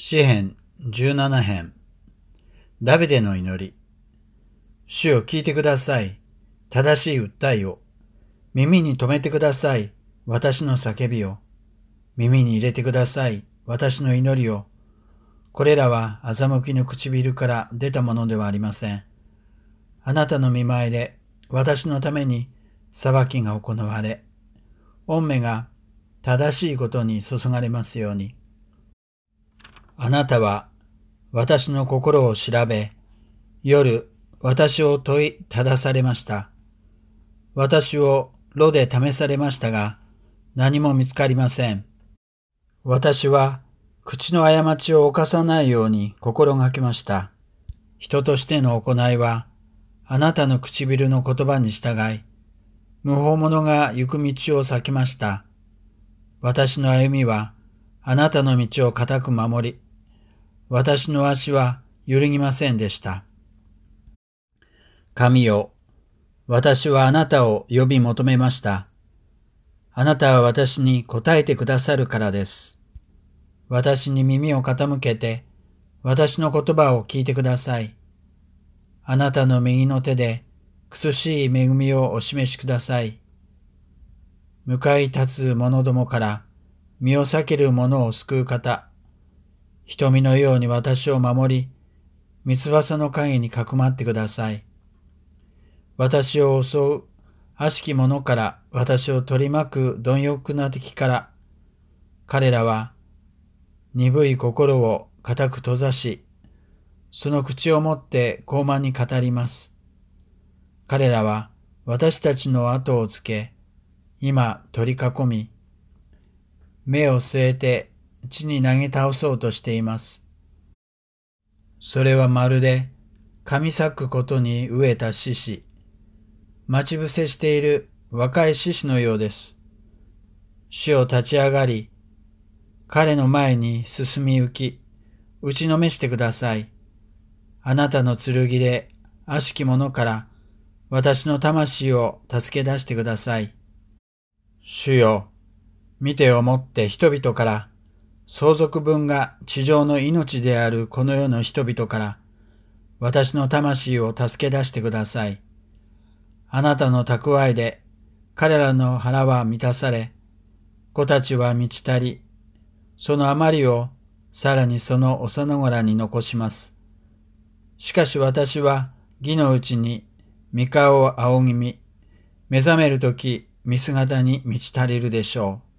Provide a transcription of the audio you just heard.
詩編17編。ダビデの祈り。主よ、聞いてください。正しい訴えを。耳に留めてください。私の叫びを。耳に入れてください。私の祈りを。これらは欺きの唇から出たものではありません。あなたの御前で私のために裁きが行われ、御目が正しいことに注がれますように。あなたは私の心を調べ、夜私を問いただされました。私を炉で試されましたが、何も見つかりません。私は口の過ちを犯さないように心がけました。人としての行いは、あなたの唇の言葉に従い、無法者が行く道を避けました。私の歩みは、あなたの道を固く守り、私の足は揺るぎませんでした。神よ、私はあなたを呼び求めました。あなたは私に答えてくださるからです。私に耳を傾けて、私の言葉を聞いてください。あなたの右の手で、苦しい恵みをお示しください。向かい立つ者どもから身を避ける者を救う方、瞳のように私を守り、三翼の影にかくまってください。私を襲う悪しき者から私を取り巻く貪欲な敵から、彼らは鈍い心を固く閉ざし、その口をもって傲慢に語ります。彼らは私たちの後をつけ、今取り囲み、目を据えて地に投げ倒そうとしています。それはまるで噛み裂くことに飢えた獅子、待ち伏せしている若い獅子のようです。主を立ち上がり、彼の前に進み行き、打ちのめしてください。あなたの剣で悪しき者から私の魂を助け出してください。主よ、見てをもって人々から、相続分が地上の命であるこの世の人々から、私の魂を助け出してください。あなたの蓄えで彼らの腹は満たされ、子たちは満ち足り、その余りをさらにその幼子らに残します。しかし私は義のうちに御顔を仰ぎ見、目覚めるとき見姿に満ち足りるでしょう。